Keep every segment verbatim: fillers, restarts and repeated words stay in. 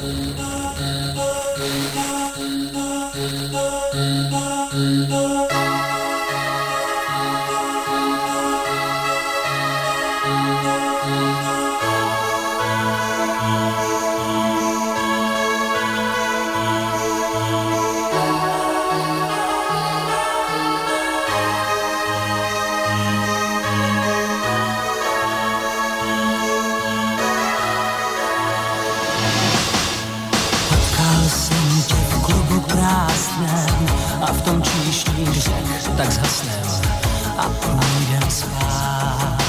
A v tom číšních řek tak zhasnem a půjdem spát.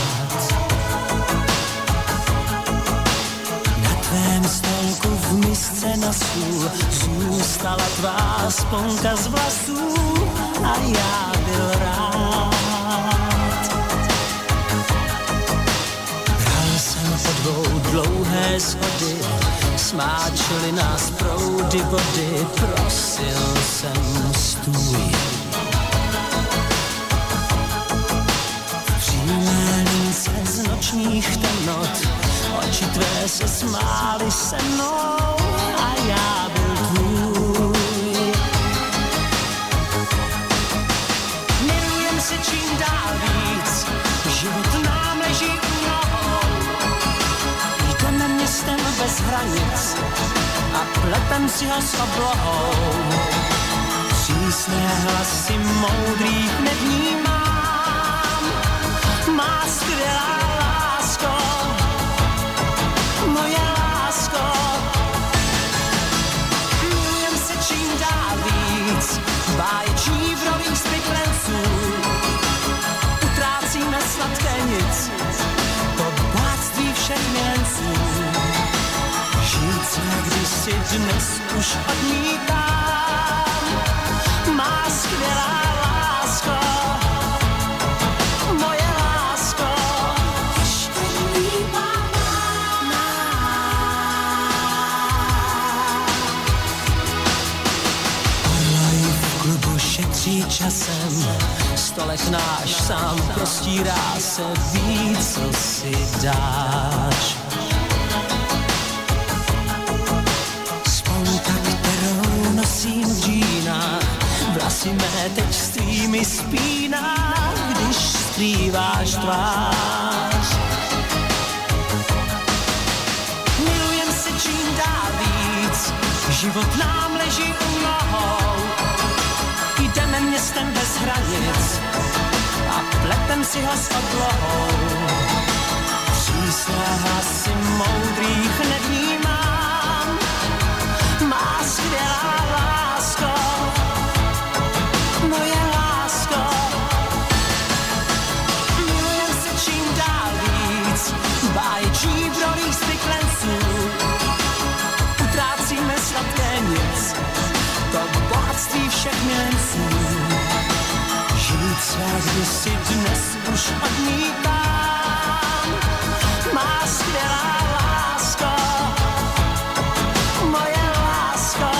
Na tvém stolku v misce na sůl zůstala tvá sponka z vlasů a já byl rád. Bral jsem po dvou dlouhé schody, smáčely nás proudy vody, prosil jsem stůj. V přímé lince z nočních temnot oči tvé se smály se mnou a já byl tvůj. Milujem se čím dál víc, život nám leží u nohou. Jdeme městem bez hranic a plepem si ho s oblohou. Přísné hlasy moudrých nevnímám. Má skvělá lásko, moje lásko. Milujem se čím dál víc, báječní v rových spiklenců. Utrácíme sladké nic, to bohatství všech milenců. Žít se kdysi dnes už odmítám. Má skvělá lásko, moje lásko. Ještě líbám Orloj v klubu šetří časem, stolek náš sám prostírá se, ví, co si dáš. Sponka, kterou nosím v džínách, vlasy mé teď s tvými spíná, když skrýváš tvář. Milujem se čím dál víc, život nám leží u nohou. Jdeme městem bez hranic a plepem si ho s oblohou. Přísné hlasy moudrých nevnímám. Má skvělá lásko, moje lásko. Milujem se čím dál víc, báječí v rolích spiklenců. Utrácíme sladké nic, to bohatství všech milenců. Žít své kdysi dnes už odmítám. Má skvělá lásko, moje lásko.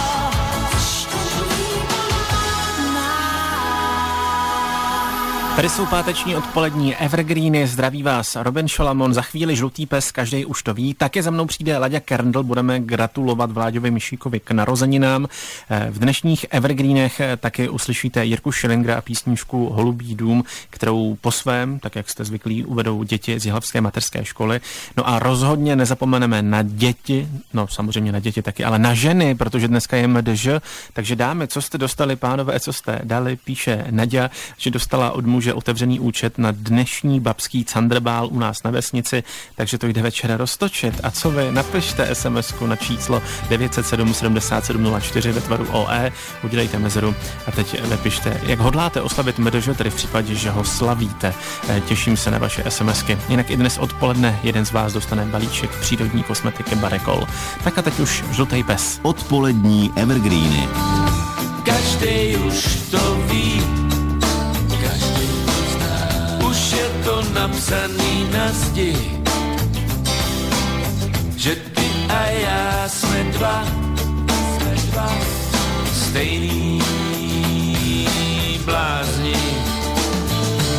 Tady jsou páteční odpolední evergreeny, zdraví vás Robin Šolamon, za chvíli Žlutý pes, každý už to ví. Také za mnou přijde Laďa Kerndl, budeme gratulovat Vláďovi Mišíkovi k narozeninám. V dnešních evergreenech taky uslyšíte Jirku Schillingera a písničku Holubý dům, kterou po svém, tak jak jste zvyklí, uvedou děti z Jihlavské mateřské školy. No a rozhodně nezapomeneme na děti, no samozřejmě na děti taky, ale na ženy, protože dneska je M D Ž, takže dámy, co jste dostali, pánové, co jste dali, píše Naďa, že dostala od muže otevřený účet na dnešní babský Candrbál u nás na vesnici, takže to jde večer roztočit. A co vy? Napište SMSku na číslo devět set sedm sedmdesát sedm nula čtyři ve tvaru O E, udělejte mezeru a teď napište, jak hodláte oslavit M D Ž, tedy v případě, že ho slavíte. Těším se na vaše SMSky. Jinak i dnes odpoledne jeden z vás dostane balíček přírodní kosmetiky Barekol. Tak a teď už Žlutý pes. Odpolední evergreeny. Každý už to ví, už je to napsaný na zdi, že ty a já jsme dva, jsme dva stejný blázni.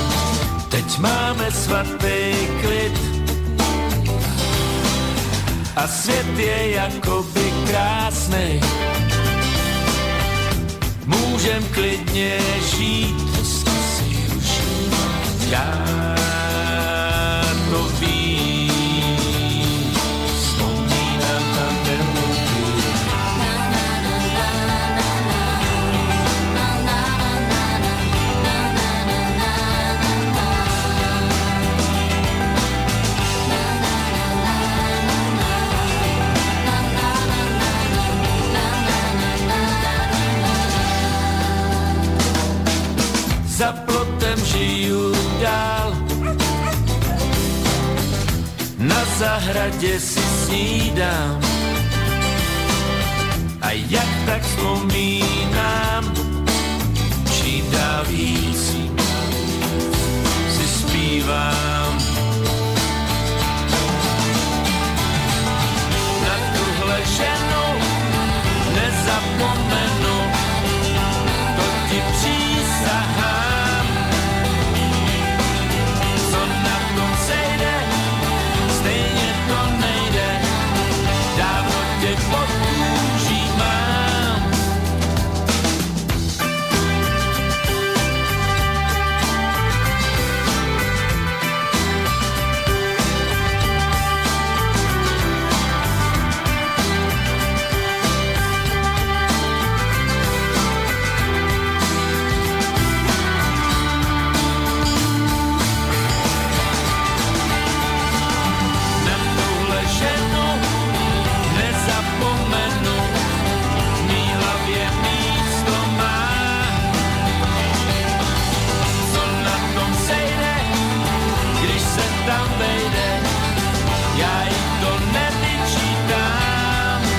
Teď máme svatý klid a svět je jakoby krásnej. Můžem klidně žít, prostě si užívat. Já to vím, vzpomínám na melodii. Za plotem žiju dál, na zahradě si snídám a jak tak vzpomínám, čím dál víc si zpívám. Na tuhle ženu nezapomenu, to ti přísahám. Stejně to nejde, dávno tě pod kůží mám. Já jí to nevyčítám,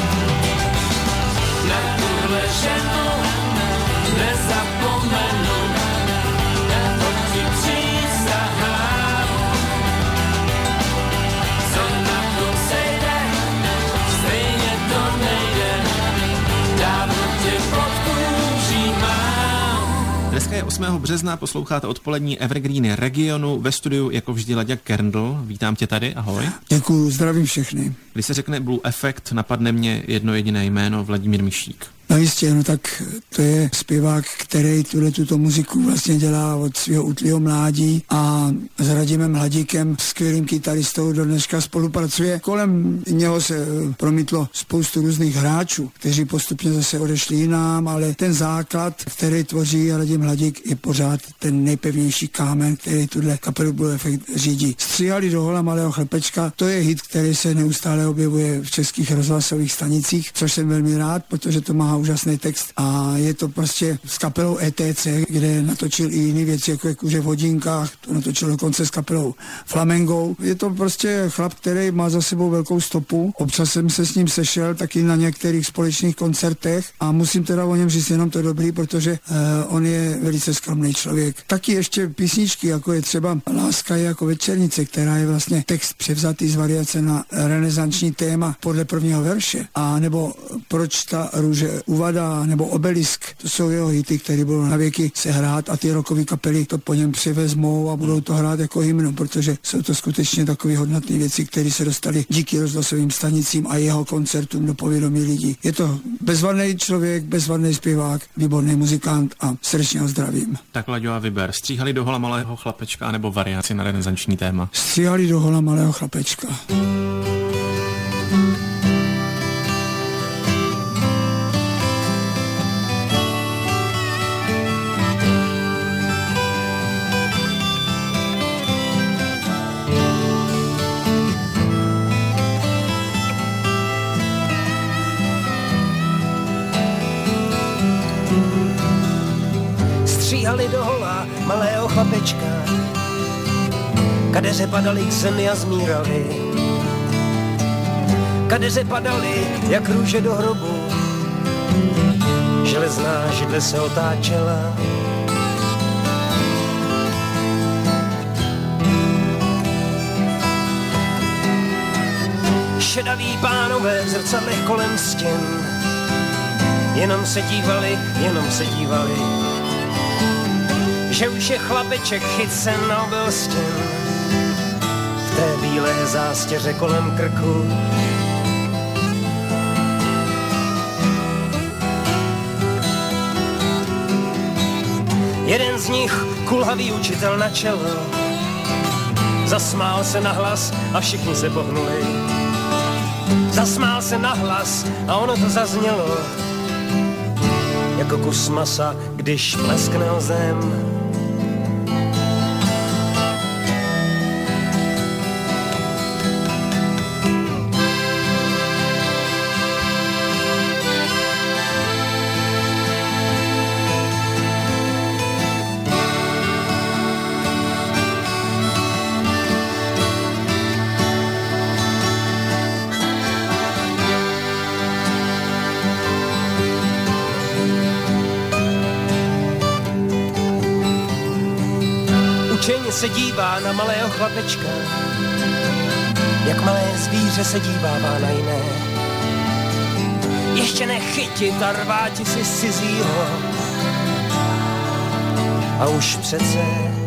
na tuhle ženu nezapomenu, to ti přísahám. Co na tom sejde, stejně to nejde, dávno tě pod kůží mám. Dneska je osmého března, posloucháte odpolední Evergreeny regionu, ve studiu jako vždy Laďa Kerndl. Vítám tě tady, ahoj. Děkuju, zdravím všechny. Když se řekne Blue Effect, napadne mě jedno jediné jméno, Vladimír Mišík. No jistě, no tak to je zpěvák, který tuhle tuto muziku vlastně dělá od svého útlýho mládí a s Radimem Hladíkem, skvělým kytaristou, do dneška spolupracuje. Kolem něho se promítlo spoustu různých hráčů, kteří postupně zase odešli jinam, ale ten základ, který tvoří Radim Hladík, je pořád ten nejpevnější kámen, který tuhle kapelu Blue Effect řídí. Stříhali do hola malého chlapečka, to je hit, který se neustále objevuje v českých rozhlasových stanicích, což jsem velmi rád, protože to má úžasný text a je to prostě s kapelou E T C, kde natočil i jiné věci, jako je Kuře v hodinkách, to natočil dokonce s kapelou Flamengo. Je to prostě chlap, který má za sebou velkou stopu. Občas jsem se s ním sešel taky na některých společných koncertech a musím teda o něm říct jenom to dobrý, protože uh, on je velice skromný člověk. Taky ještě písničky, jako je třeba Láska je jako večernice, která je vlastně text převzatý z variace na renesanční téma podle prvního verše, a nebo Proč ta růže uvadá, nebo Obelisk, to jsou jeho hity, které budou na věky se hrát a ty rockové kapely to po něm přivezmou a budou to hrát jako hymnu, protože jsou to skutečně takové hodnotné věci, které se dostaly díky rozhlasovým stanicím a jeho koncertům do povědomí lidí. Je to bezvadný člověk, bezvadný zpěvák, výborný muzikant a srdečně ho zdravím. Tak Laďo a vyber, stříhali do hola malého chlapečka nebo variaci na renesanční téma? Stříhali do hola malého chlapečka. Stříhali do hola malého chlapečka, kadeře padaly k zemi a zmírali. Kadeře padaly jak růže do hrobu, železná židle se otáčela. Šedaví pánové v zrcadlech kolem stěn jenom se dívali, jenom se dívali, že už je chlapeček chycen na obel stěn. V té bílé zástěře kolem krku Jeden z nich, kulhavý učitel na čelo, zasmál se nahlas a všichni se pohnuli. Zasmál se nahlas a ono to zaznělo jako kus masa, když pleskne o zem. Učeně se dívá na malého chlapečka, jak malé zvíře se dívává na jiné. Ještě nechytit a rváti si z cizího. A už přece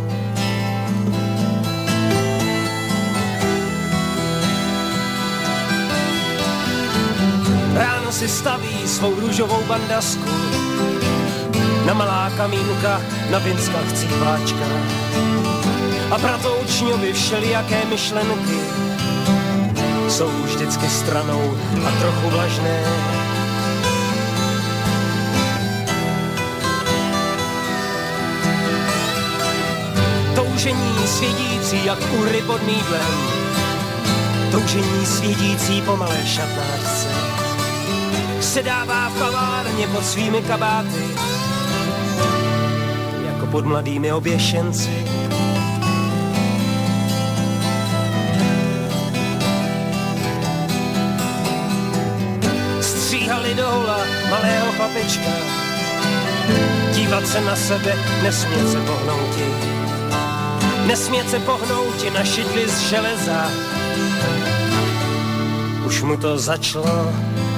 ráno si staví svou růžovou bandasku na malá kamínka na vinskách cípáčka. A proto učňovi všelijaké myšlenky jsou vždycky stranou a trochu vlažné. Toužení svědící jak u ryb pod mýdlem, toužení svědící po malé šatnářce, sedává v kavárně pod svými kabáty jako pod mladými oběšenci. Stříhali do hola malého chlapečka, dívat se na sebe, nesmět se pohnouti. Nesmět se pohnouti na šidli z železa. Už mu to začalo.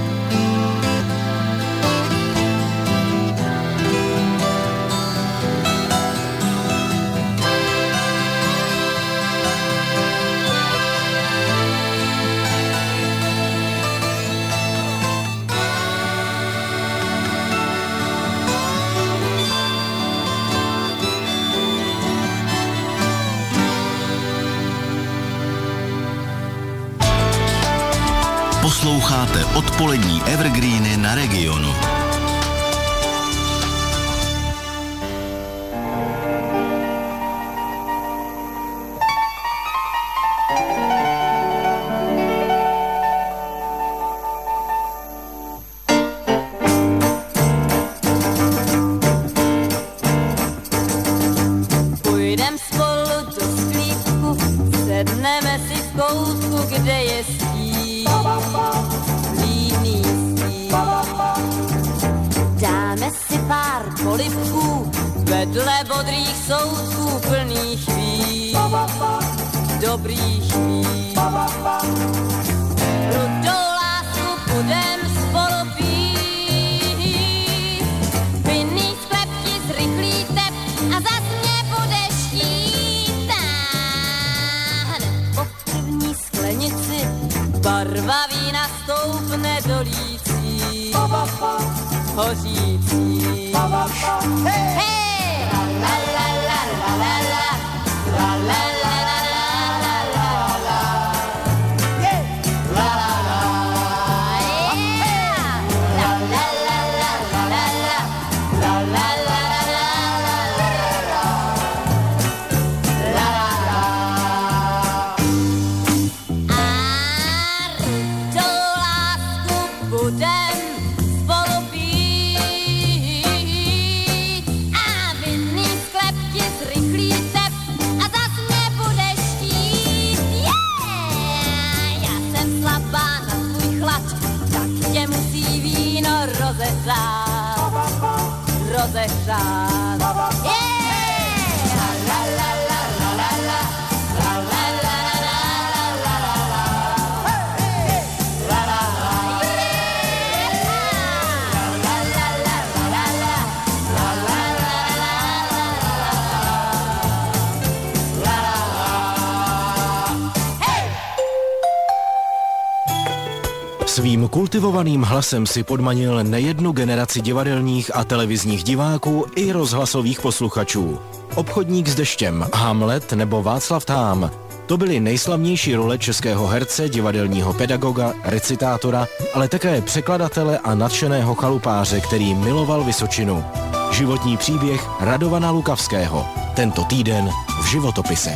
Posloucháte odpolední evergreeny na Regionu. Půjdem spolu do sklípku, sedneme si v koutku, kde je dáme si pár polibků vedle bodrých soudků plných chvíl, dobrých chvíl. Rudou lásku budem spolu pít, vinný sklep ti zrychlí tep a zas mě budeš chtít. Hned po první sklenici barva vína stoupne do lící, hořící. Hey! Hey! La la la la la la la la la la la la la yeah! La la la yeah! La la la la la la la la la la la la a rudou lásku budem spolu pít a vinný sklep ti zrychlí tep a zas mě budeš chtít. Yeah! Já jsem slabá na tvůj chlad, tak tě musí víno rozehřát, rozehřát. Yeah! La la la la la la la la la la la la la la la la Svým kultivovaným hlasem si podmanil nejednu generaci divadelních a televizních diváků i rozhlasových posluchačů. Obchodník s deštěm, Hamlet nebo Václav Tám. To byly nejslavnější role českého herce, divadelního pedagoga, recitátora, ale také překladatele a nadšeného chalupáře, který miloval Vysočinu. Životní příběh Radovana Lukavského. Tento týden v životopisech.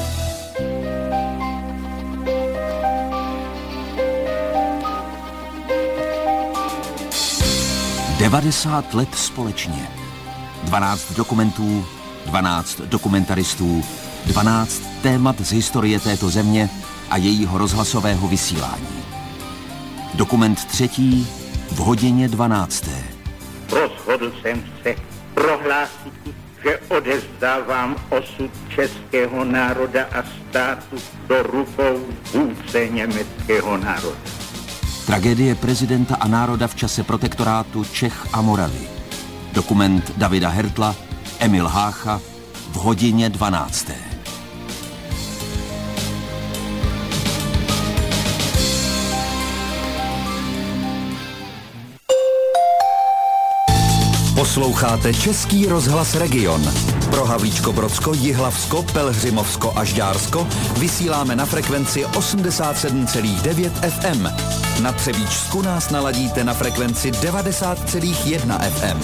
devadesát let společně. dvanáct dokumentů, dvanáct dokumentaristů, dvanáct témat z historie této země a jejího rozhlasového vysílání. Dokument třetí v hodině dvanácté. Rozhodl jsem se prohlásit, že odevzdávám osud českého národa a státu do rukou vůdce německého národa. Tragédie prezidenta a národa v čase protektorátu Čech a Moravy. Dokument Davida Hertla, Emil Hácha v hodině dvanácté. Posloucháte Český rozhlas Region. Pro Havlíčko-Brodsko, Jihlavsko, Pelhřimovsko a Žďársko vysíláme na frekvenci osmdesát sedm celá devět F M. Na Třebíčsku nás naladíte na frekvenci devadesát celá jedna F M.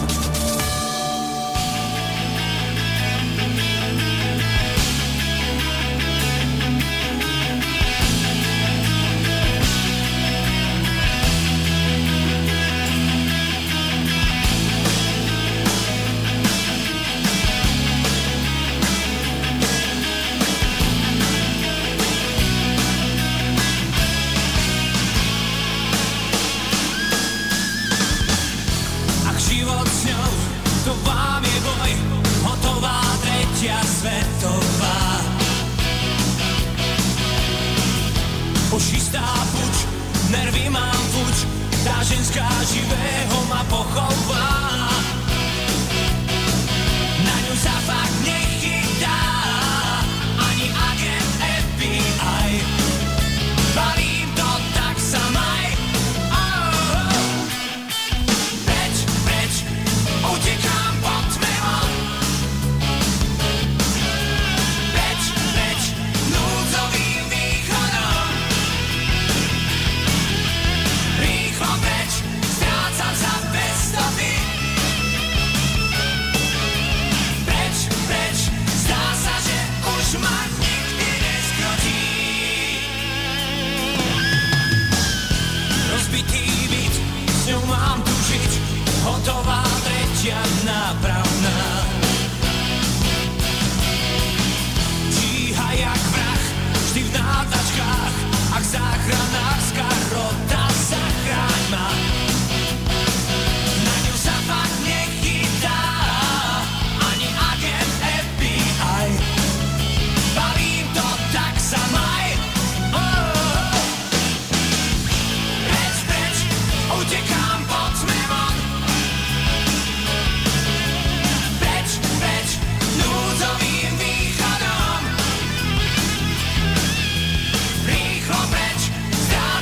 Rýchlo preč, zdá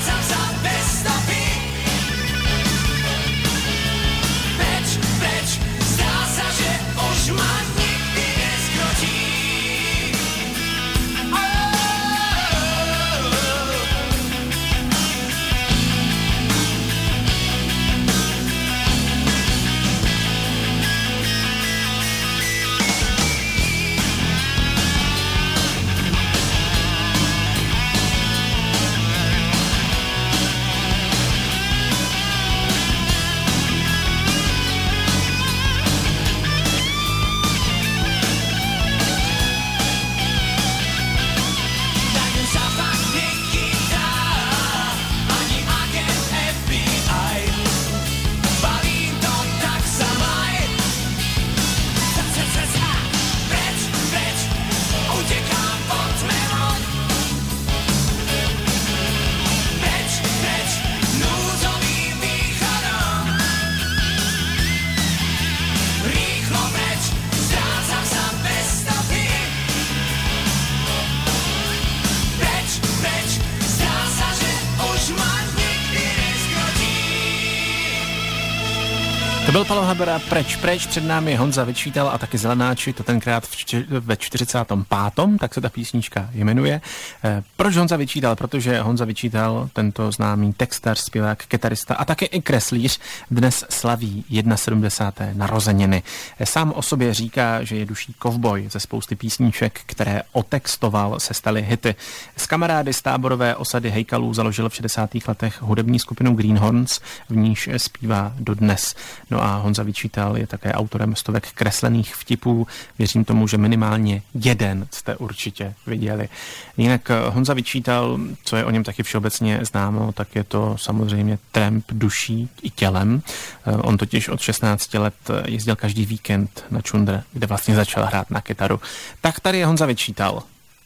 To byl Palo Habera, Preč, preč, před námi Honza Vyčítal a taky Zelenáči, to tenkrát v čtyři, ve čtyřicátém pátém tak se ta písnička jmenuje. E, proč Honza Vyčítal? Protože Honza Vyčítal, tento známý textař, zpěvák, kytarista a také i kreslíř, dnes slaví sedmdesáté jedna narozeniny. E, sám o sobě říká, že je duší kovboj ze spousty písniček, které otextoval, se staly hity. S kamarády z táborové osady Hejkalů založil v šedesátých letech hudební skupinu Greenhorns, v níž zpívá dodnes. No a Honza Vyčítal je také autorem stovek kreslených vtipů. Věřím tomu, že minimálně jeden jste určitě viděli. Jinak Honza Vyčítal, co je o něm taky všeobecně známo, tak je to samozřejmě tramp duší i tělem. On totiž od šestnácti let jezdil každý víkend na čundr, kde vlastně začal hrát na kytaru. Tak tady je Honza Vyčítal.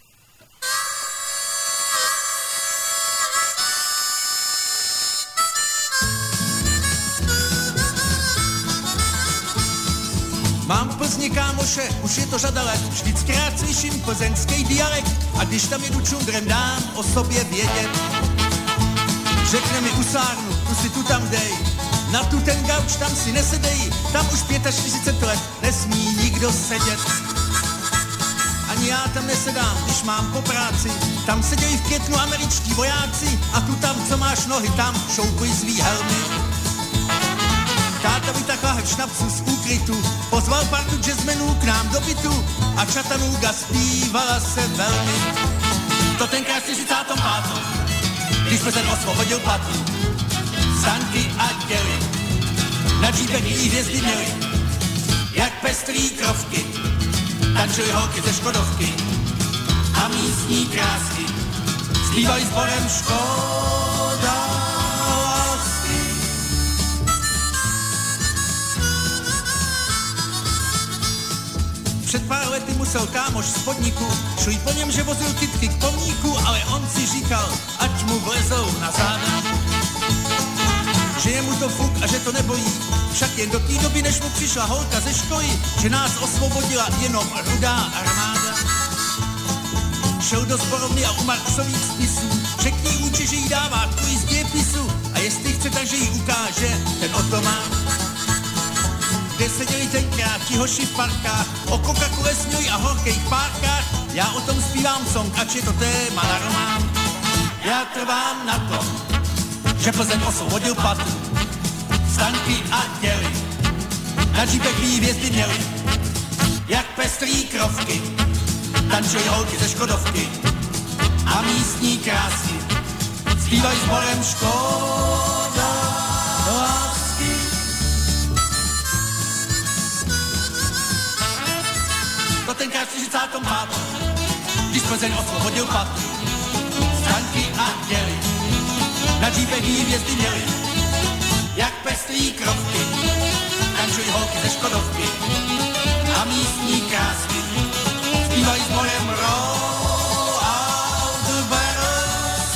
Mám v Plzni kámoše, už je to řada let, vždycky rád slyším plzeňský dialekt a když tam jedu čundrem, dám o sobě vědět. Řekne mi usárnu, tu si tu tam dej, na tu ten gauč tam si nesedej, tam už čtyřicet pět let nesmí nikdo sedět. Ani já tam nesedám, když mám po práci, tam sedějí v květnu američtí vojáci a tu tam, co máš nohy, tam šoupuj svý helmy. Táta vytakla hev šnapců z úkrytu, pozval partu jazzmenů k nám do bytu a Chattanooga zpívala se velmi. To tenkrát v čtyřicátém pátém když Plzeň osvobodil Platu, sanky a děly, na džípech jiný hvězdy měli, jak pestrý krovky, tančili holky ze Škodovky a místní krásky, zpívali sborem Škoda. Před pár lety musel kámoš z podniku, šli po něm, že vozil kytky k pomníku, ale on si říkal, ať mu vlezou na záda. Že je mu to fuk a že to nebojí, však jen do té doby, než mu přišla holka ze školy, že nás osvobodila jenom rudá armáda. Šel do zborovny a u Marxových spisů, řekni vůči, že jí dává tvůj z dějepisu a jestli chce, takže jí ukáže ten otomán. Kde seděli tenkrát ti hoši v parkách, o Coca-Cole směli a horkých párkách. Já o tom zpívám song, ač je to téma na román. Já trvám na tom, že Plzeň osvobodil Platu, stanky a děly, na džípech ví hvězdy měli, jak pestrý krovky, tančili holky ze Škodovky a místní krásy, zpívají sborem Škoda lásky. To tenkrát v čtyřicátém pátém když Plzeň osvobodil Platu, stanky a děly, na džípech jí hvězdy měli, jak pestrý krovky, tančují holky ze Škodovky a místní krásky, zpívají sborem Roll Out the Barrels.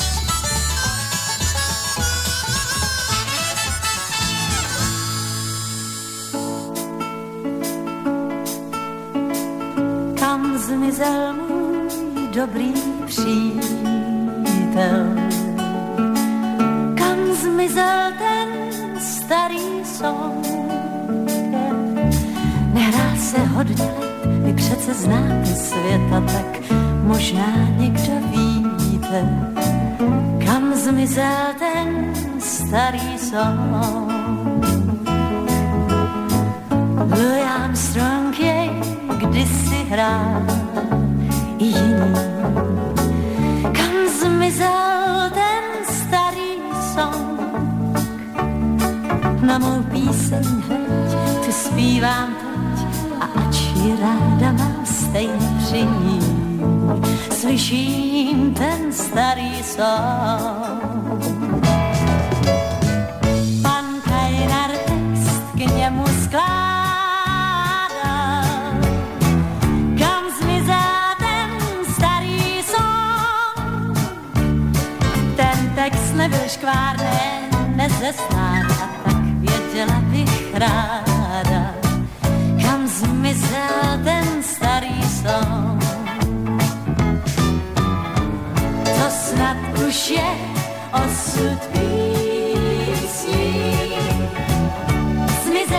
Kam zmizel můj dobrý přítel, kam zmizel ten starý song. Nehrá se hodně let, vy přece znáte světa, tak možná někdo víte, kam zmizel ten starý song. Louis Armstrong jej kdysi hrál i jiný. Kam zmizel ten starý song? Na mou píseň hleď, tu zpívám teď a ač ji ráda mám stejně při ní, slyším ten starý song. Pan Kajnar text k němu skládal, kam zmizel ten starý song. Ten text nebyl škvárné, nezesnán, a tak věděla bych ráda, kam zmizel ten starý song. To snad už je osud písní, zmizel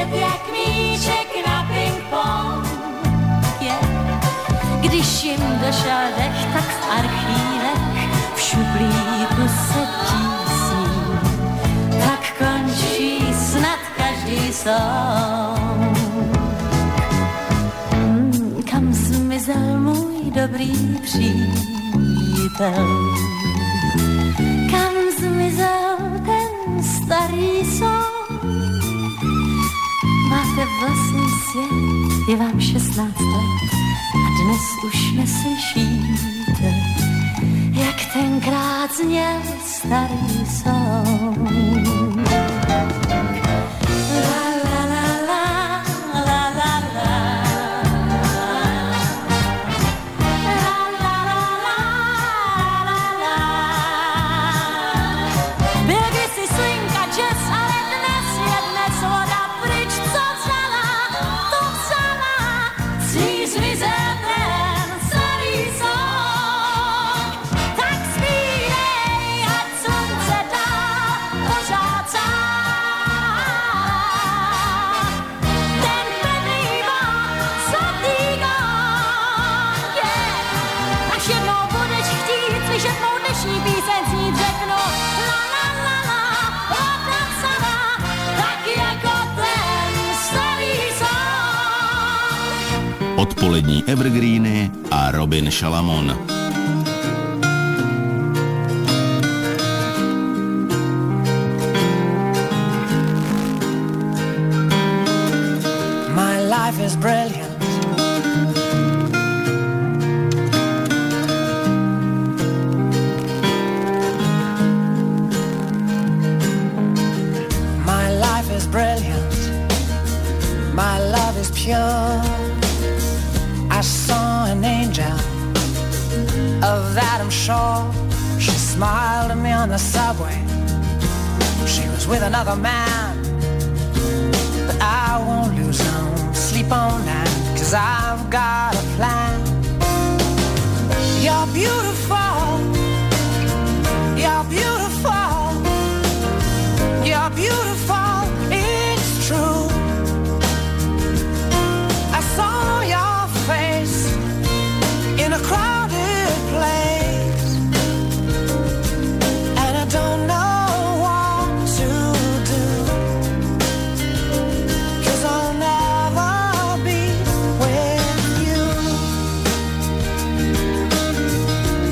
došel dech, tak v archívech v šuplíku se tísní. Tak končí snad každý song. Hmm, kam zmizel můj dobrý přítel? Kam zmizel ten starý song? Máte vlastní svět, je vám šestnáct let a dnes už neslyšíte, jak tenkrát zněl starý song. La la la la, la la la. La la la la, la la. Byl kdysi slinka jazz, ale dnes je dnes voda pryč, co vzala, to vzala. Cíl zmizel ten starý song. Tak zpívej, ať slunce dál pořád sám. Ten pevný vlk, svatý gong, yeah. Až jednou budeš chtít slyšet mou dnešní píseň znít, řeknu la la la la, voda psaná, tak jako ten starý song. Odpolední evergreeny a Robin Šalamon. My life is brilliant. My life is brilliant. My love is pure. I saw an angel, of that I'm sure. She smiled at me on the subway. She was with another man, but I won't lose no sleep on that, 'cause I've got a plan. You're beautiful, you're beautiful, you're beautiful, it's true. I saw your face in a crowded place, and I don't know what to do, 'cause I'll never be with you.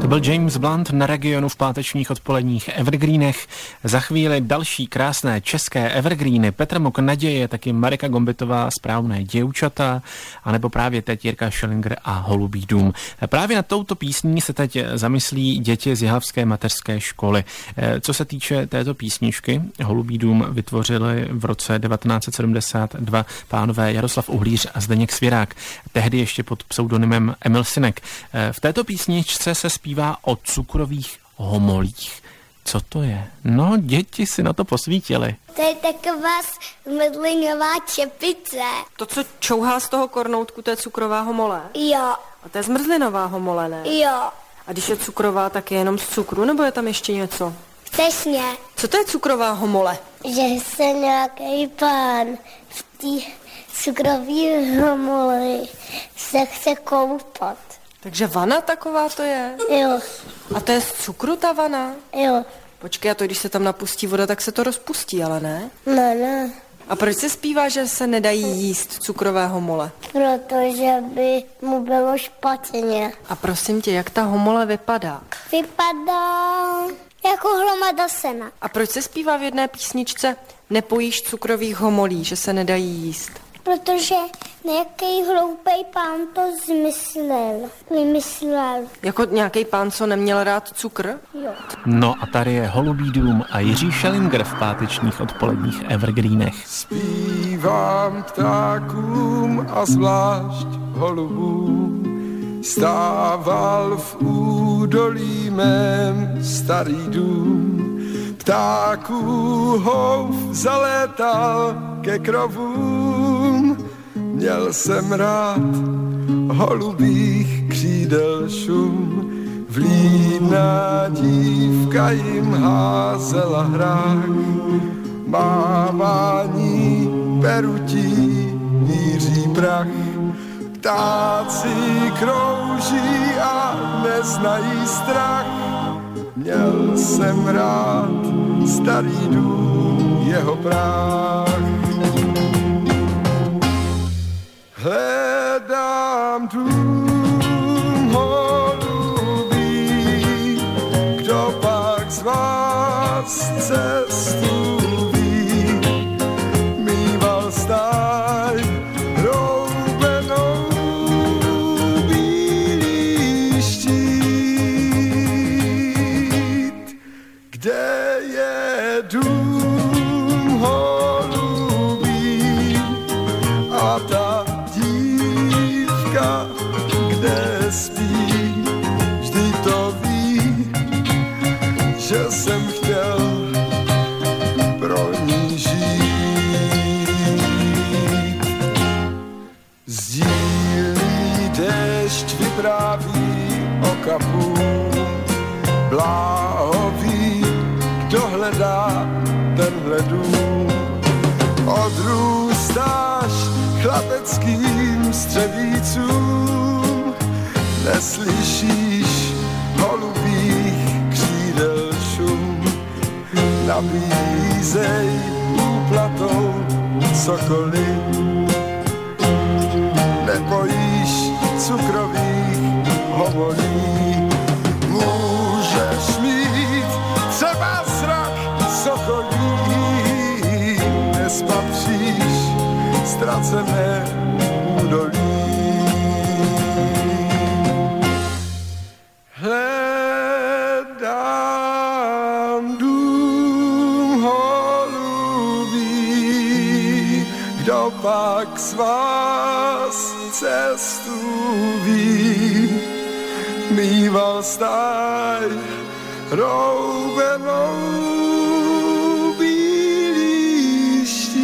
byl James Blunt na Regionu v pátečních odpoledních evergreenech. Za chvíli další krásné české evergreeny. Petr Mok Naděje, taky Marika Gombitová, Správné děvčata, anebo právě teď Jirka Schellinger a Holubý dům. Právě na touto písní se teď zamyslí děti z jihlavské mateřské školy. Co se týče této písničky, Holubý dům vytvořili v roce devatenáct set sedmdesát dva pánové Jaroslav Uhlíř a Zdeněk Svěrák, tehdy ještě pod pseudonymem Emil Synek. V této písničce se zpívá o cukrových homolích. Co to je? No, děti si na to posvítili. To je taková zmrzlinová čepice. To, co čouhá z toho kornoutku, to je cukrová homole? Jo. A to je zmrzlinová homole, ne? Jo. A když je cukrová, tak je jenom z cukru, nebo je tam ještě něco? Přesně. Co to je cukrová homole? Že se nějaký pán v té cukrové homoli se chce koupat. Takže vana taková to je? Jo. A to je z cukru ta vana? Jo. Počkej, a to když se tam napustí voda, tak se to rozpustí, ale ne? Ne, ne. A proč se zpívá, že se nedají jíst cukrové homole? Protože by mu bylo špatně. A prosím tě, jak ta homole vypadá? Vypadá jako hromada sena. A proč se zpívá v jedné písničce Nepojíš cukrových homolí, že se nedají jíst? Protože nějaký hloupej pán to zmyslel, vymyslel. Jako nějaký pán, co neměl rád cukr? Jo. No a tady je Holubý dům a Jiří Schellinger v pátečních odpoledních evergreenech. Zpívám ptákům a zvlášť holubům, stával v údolí mém starý dům. Ptáků houf zalétal ke krovům, měl jsem rád holubých křídel šum. Vlídná dívka jim házela hrách, mávání perutí míří prach. Ptáci krouží a neznají strach, měl jsem rád starý dům, jeho práh. Hledám dům holubý, kdo pak z vás cestu ví, mýval stáj roubenou bílý štít. Kde je dům holubý a ta dívka, kde spí, vždy to ví, že jsem chtěl pro ní žít. Sdílí déšť vypráví o kapu, bláhový, kdo hledá tenhle dům. Odrůstáš chlapeckým střevícům, neslyšíš holubých křídel šum. Nabízej úplatou cokoliv, nebojíš cukrových homolí. Můžeš mít třeba zrak sokolí, nespatříš ztracené údolí. Hledám dům holubý, kdo pak z vás cestu ví, mýval stáj roubenou bílý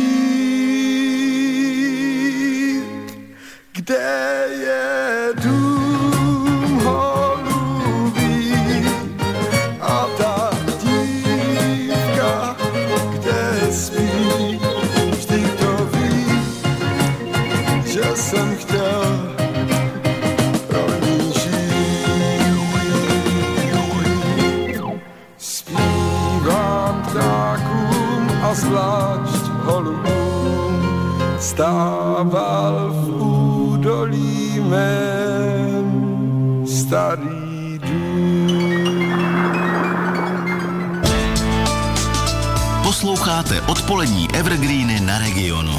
štít. Kde je dům holubý a ta dívka, kde spí, vždy to ví, že jsem chtěl pro ní žít. Zpívám ptákům a zvlášť holubům, stával v údolí mém starý dům. Posloucháte odpolední Evergreeny na Regionu.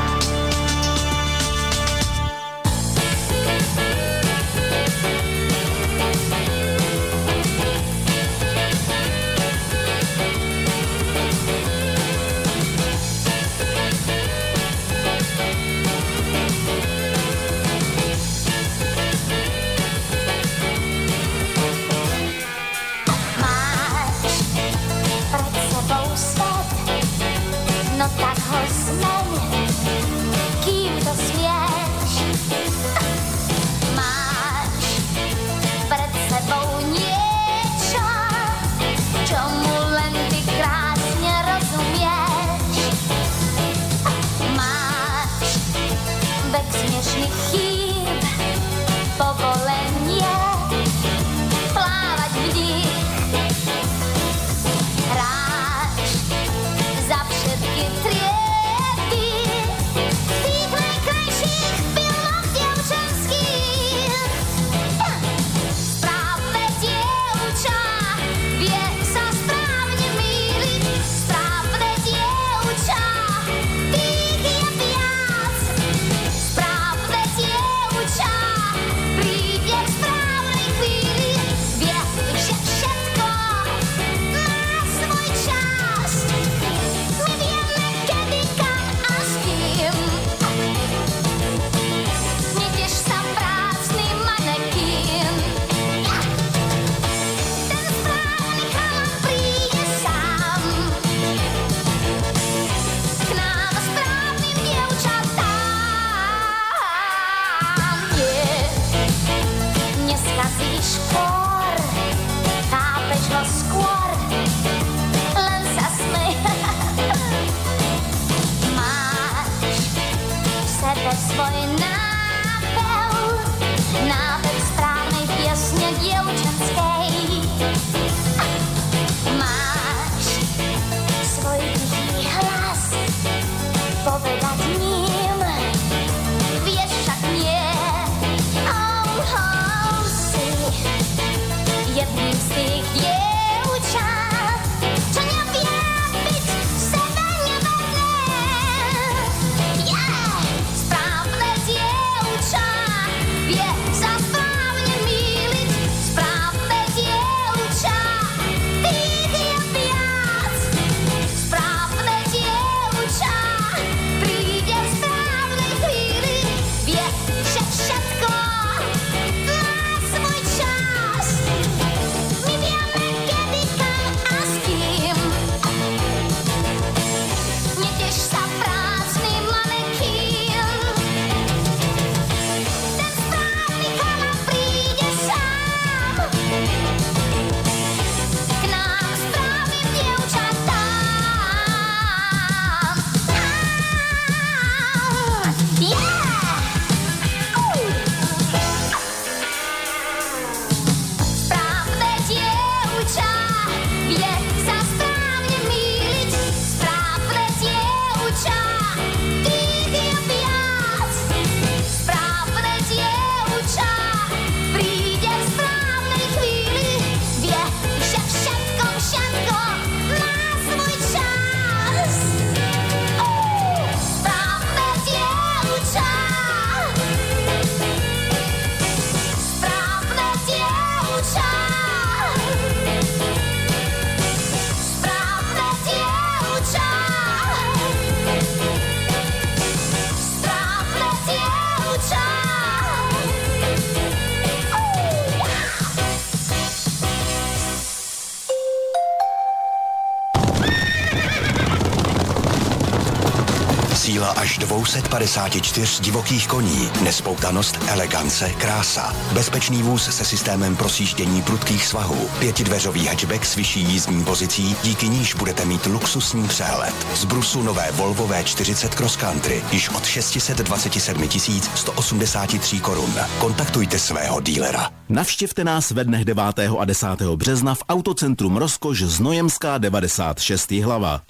Síla až dvě stě padesát čtyři divokých koní, nespoutanost, elegance, krása. Bezpečný vůz se systémem prosjíždění prudkých svahů, pětidveřový hatchback s vyšší jízdní pozicí, díky níž budete mít luxusní přehled. Z brusu nové Volvo V čtyřicet Cross Country již od šest set dvacet sedm tisíc sto osmdesát tři korun. Kontaktujte svého dílera. Navštivte nás ve dnech devátého a desátého března v Autocentrum Rozkoš Znojemská devadesát šest Jihlava.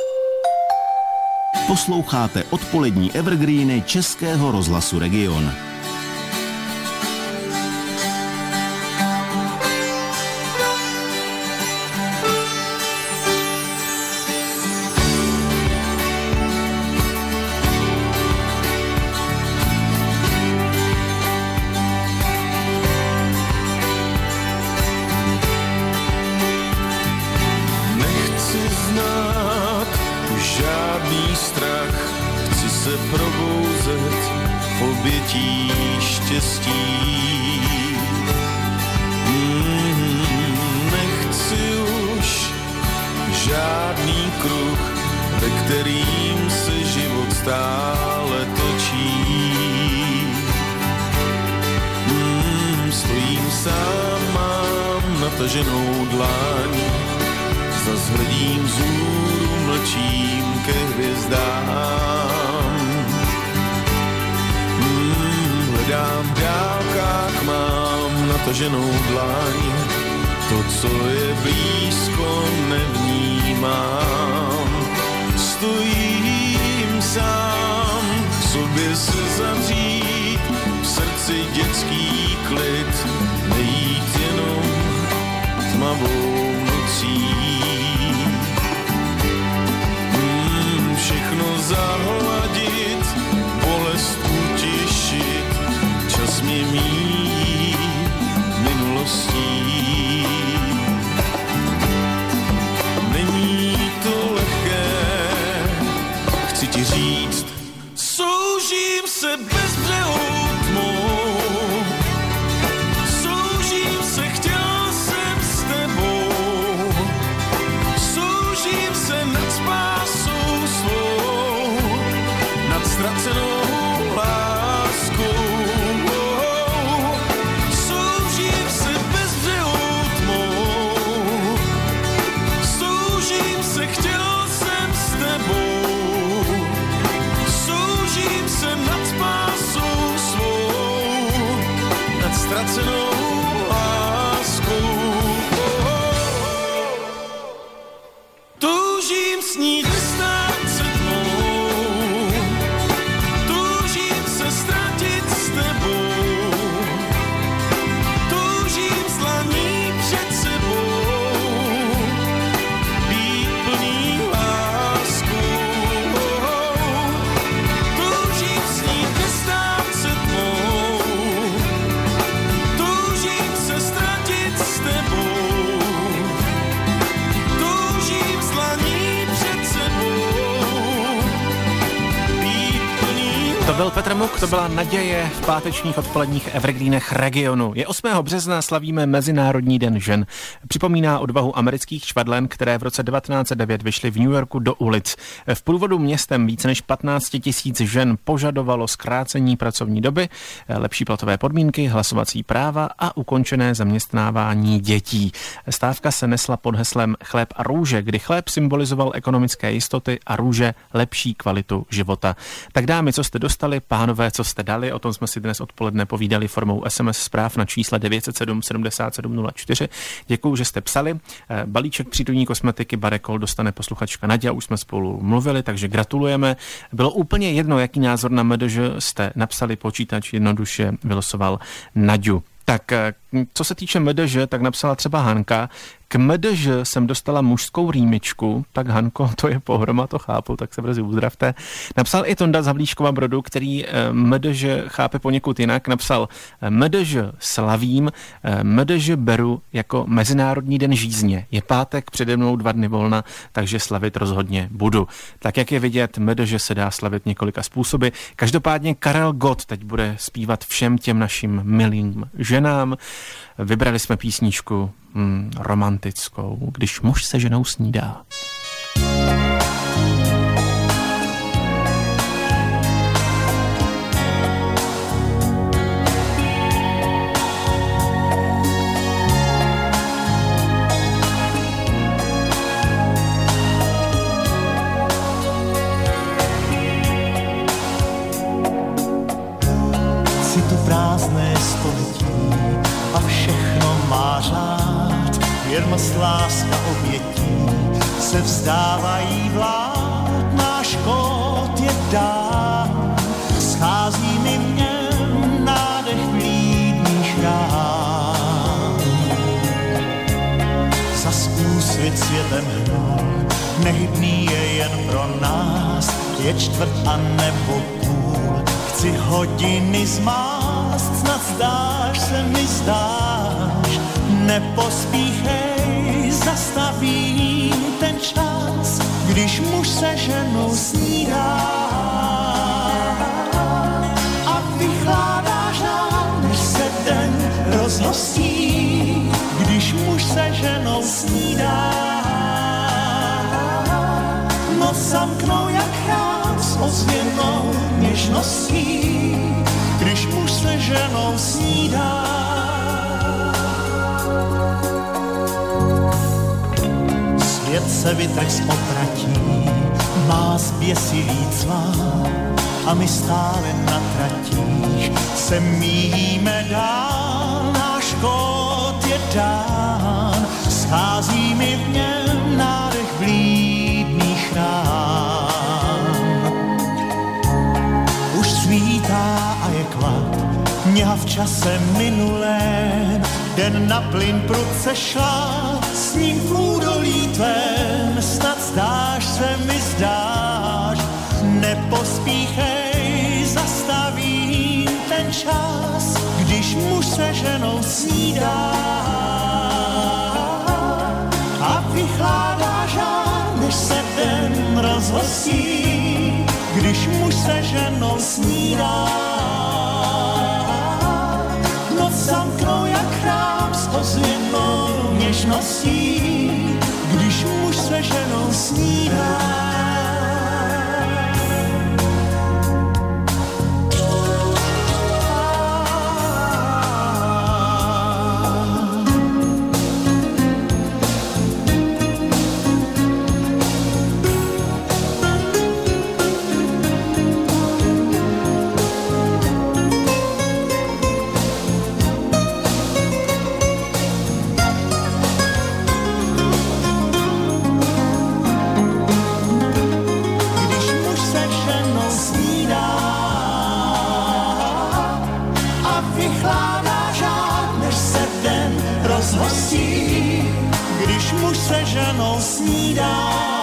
Posloucháte odpolední Evergreeny Českého rozhlasu Region. se probouzet v obětí štěstí. Mm, nechci už žádný kruh, ve kterým se život stále točí. Mm, stojím sám, mám nataženou dlaň, zas hledím vzhůru, mlčím ke hvězdám. Mm, hledám v dálkách, mám nataženou dlaň, to, co je blízko, nevnímám. Stojím sám, k sobě se zavřít, v srdci dětský klid, nejít jenom tmavou nocí. Hmm, všechno zahladit, bolest utišit, čas mě míjí minulostí. Není to lehké, chci ti říct, soužím se bezbřehou tmou, soužím se, chtěl jsem s tebou, soužím se nad spásou svou, nad ztracenou láskou. Soužím se bezbřehou tmou, soužím se, chtěl jsem s tebou, soužím se nad spásou svou, nad ztracenou láskou. Toužím snít vystát se tmou, toužím se ztratit s tebou, toužím slaný před sebou, být plný láskou. Toužím snít vystát se tmou, toužím se ztratit s tebou, toužím slaný před sebou, být plný. To byl Petr Muk, to byla Naděje v pátečních odpoledních evergreenech regionu. Je osmého března, slavíme Mezinárodní den žen. Připomíná odvahu amerických švadlen, které v roce devatenáct set devět vyšly v New Yorku do ulic. V průvodu městem více než patnáct tisíc žen požadovalo zkrácení pracovní doby, lepší platové podmínky, hlasovací práva a ukončené zaměstnávání dětí. Stávka se nesla pod heslem Chléb a růže, kdy chléb symbolizoval ekonomické jistoty a růže lepší kvalitu života. Tak dámy, co jste dostali, pánové, co jste dali, o tom jsme si dnes odpoledne povídali formou es em es zpráv na čísle devět set sedm sedmdesát sedm nula čtyři. Děkuju, že jste psali. Balíček přírodní kosmetiky Barekol dostane posluchačka Nadia, už jsme spolu mluvili, takže gratulujeme. Bylo úplně jedno, jaký názor na M D Ž jste napsali, počítač jednoduše vylosoval Naďu. Tak co se týče M D Ž, tak napsala třeba Hanka, k M D Ž jsem dostala mužskou rýmičku, tak Hanko, to je pohroma, to chápu, tak se brzy uzdravte. Napsal i Tonda z Havlíčkova Brodu, který M D Ž chápe poněkud jinak, napsal M D Ž slavím, M D Ž beru jako Mezinárodní den žízně. Je pátek, přede mnou dva dny volna, takže slavit rozhodně budu. Tak jak je vidět, M D Ž se dá slavit několika způsoby. Každopádně Karel Gott teď bude zpívat všem těm našim milým ženám. Vybrali jsme písničku hmm, romantickou, Když muž se ženou snídá. Si tu prázdné století a všechno má řád, věrnost, láska, obětí se vzdávají vlád, náš kód je dán, schází mi v něm nádech vlídných rán. Zas úsvit světem hnul, nehybný je jen pro nás, je čtvrt a nebo půl, chci hodiny zmást, snad zdáš se mi zdáš, nepospíchej, zastavím ten čas, když muž se ženou snídá. rozhostí, když muž se ženou snídá. Noc zamknou jak chrám s ozvěnou něžností, když muž se ženou snídá. Svět se vytrh z opratí, má zběsilý cvál a my stále na tratích se míjíme dál. Náš kód je dán, schází mi v něm nádech vlídných rán. Už svítá a je klad, mňa v čase minulém, den na plyn prudce šla, s ním v údolí tvém, snad zdáš se mi zdáš, nepospíchej, zastavím ten čas, když muž se ženou snídá a vychládá žár, než se den rozhostí, když muž se ženou snídá. Noc zamknou jak chrám s ozvěnou něžností, když muž se ženou snídá. Když muž se ženou snídá,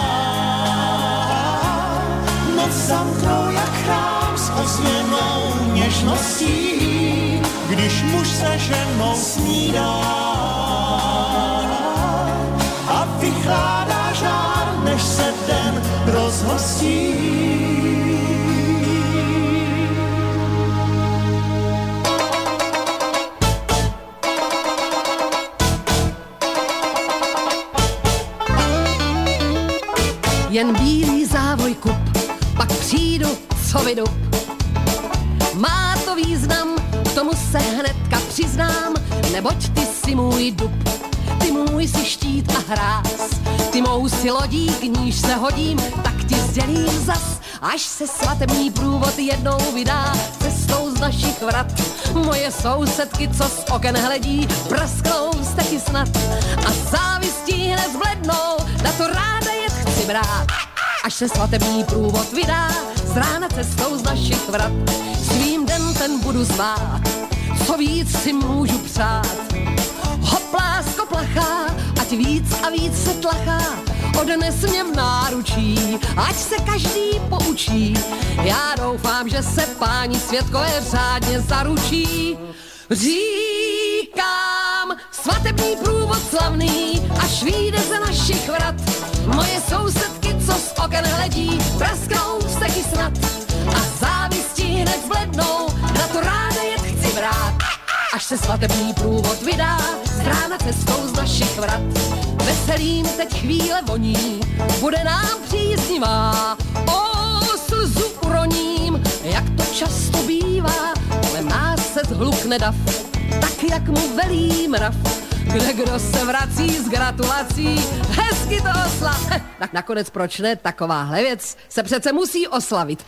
noc zamknou jak chrám s ozvěnou něžností, když muž se ženou snídá a vychládá žár, než se den rozhostí. Jen bílý závoj kup, pak přijdu, co vydup. Má to význam, k tomu se hnedka přiznám, neboť ty si můj dub, ty můj si štít a hráz, ty mou si lodí, k níž se hodím, tak ti sdělím zas, až se svatební průvod jednou vydá cestou z našich vrat. Moje sousedky, co z oken hledí, prasknou vzteky snad a závistí hned zblednou, na to ráda jet chci brát. Až se svatební průvod vydá z rána cestou z našich vrat, svým den ten budu zvát, co víc si můžu přát. Hop, lásko plachá, ať víc a víc se tlachá, odnes mě v náručí, ať se každý poučí. Já doufám, že se páni svědkové řádně zaručí. Říkám, svatební průvod slavný, až vyjde ze našich vrat. Moje sousedky, co z oken hledí, prasknou vzteky snad a závistí hned zblednou, na to ráda jet chci brát. Až se svatební průvod vydá z rána cestou z našich vrat. Veselým teď chvíle voní, bude nám příznivá, o slzu uroním, jak to často bývá, kolem nás se zhlukne dav, tak jak mu velí mrav. Kde kdo se vrací z gratulací, hezky to oslav. Tak nakonec proč ne, takováhle věc se přece musí oslavit.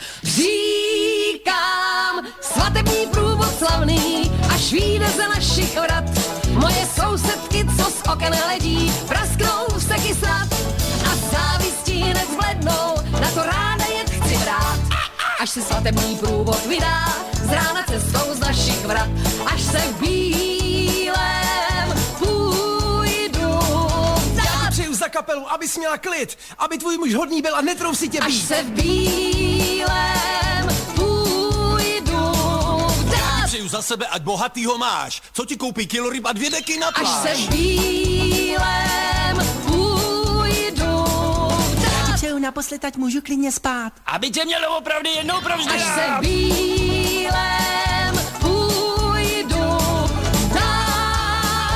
Říkám, svatební průvod slavný, až vyjde ze našich vrat. Moje sousedky, co z oken hledí, prasknou vzteky snad a závistí hned zblednou, na to ráda jet chci brát. Až se svatební průvod vydá z rána cestou z našich vrat, až se v bílém půjdu dát. Přeju za kapelu, abys měla klid, aby tvůj muž hodný byl a netrou si tě být. Až se v bílém půjdu dát. Přeju za sebe, ať bohatýho máš, co ti koupí kilo ryb a dvě deky na pláž. Až se v bílém půjdu dát. Přeju naposled, ať můžu klidně spát. Aby tě měl opravdu jednou provždy. Až se v bílém půjdu dát.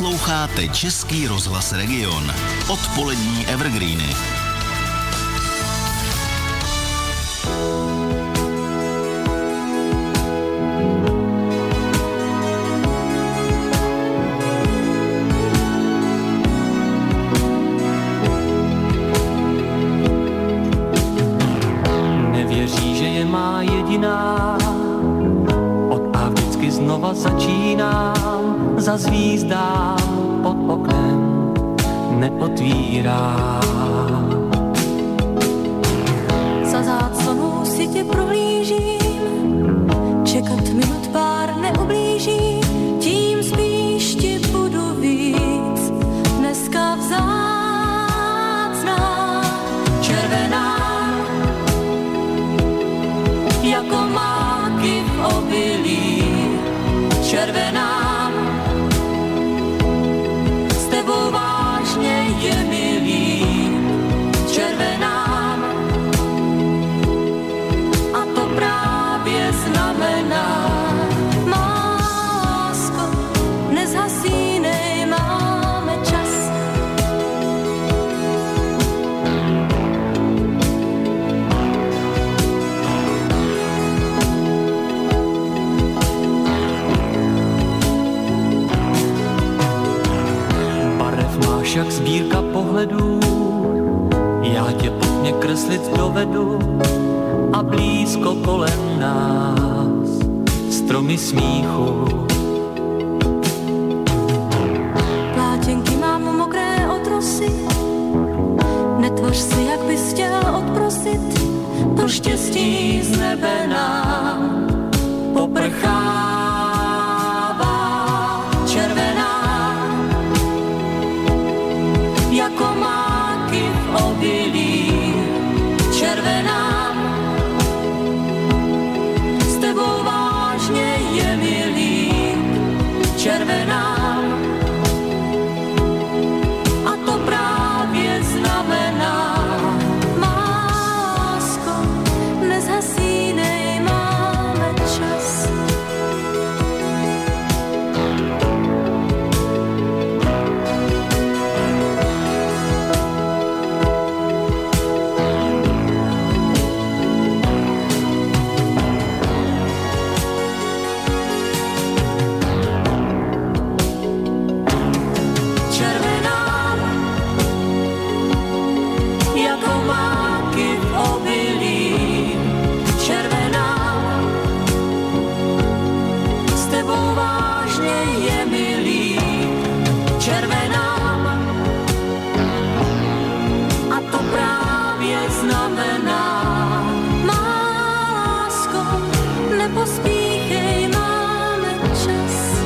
Posloucháte Český rozhlas Region. Odpolední evergreeny. Nevěří, že je má jediná, od a vždycky znova začínám, zazvízdám pod oknem, neotvírá. Za záclonou si tě prohlížím, čekat minut pár neublíží, tím spíš ti budu víc, dneska vzácná, červená, jako máky v obilí, červená. Je milý, červená, a to právě znamená, má lásko, nezhasínej, máme čas. Barev máš jak sbírka pohledů, já tě pod mě kreslit dovedu a blízko kolem nás stromy smíchu. Plátěnky mám mokré od rosy, netvař se, jak bys chtěl odprosit, to štěstí z nebe nám poprchává, červená, jako máky v obilí, červená, s tebou vážně je milý, červená, a to právě znamená, má lásko, nezhasínej, máme čas. Nepospíchej, máme čas.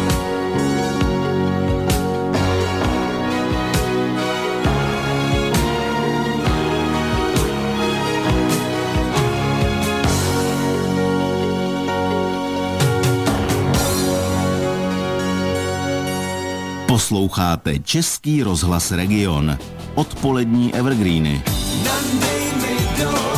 Posloucháte Český rozhlas Region. Odpolední evergreeny. Nandej mi do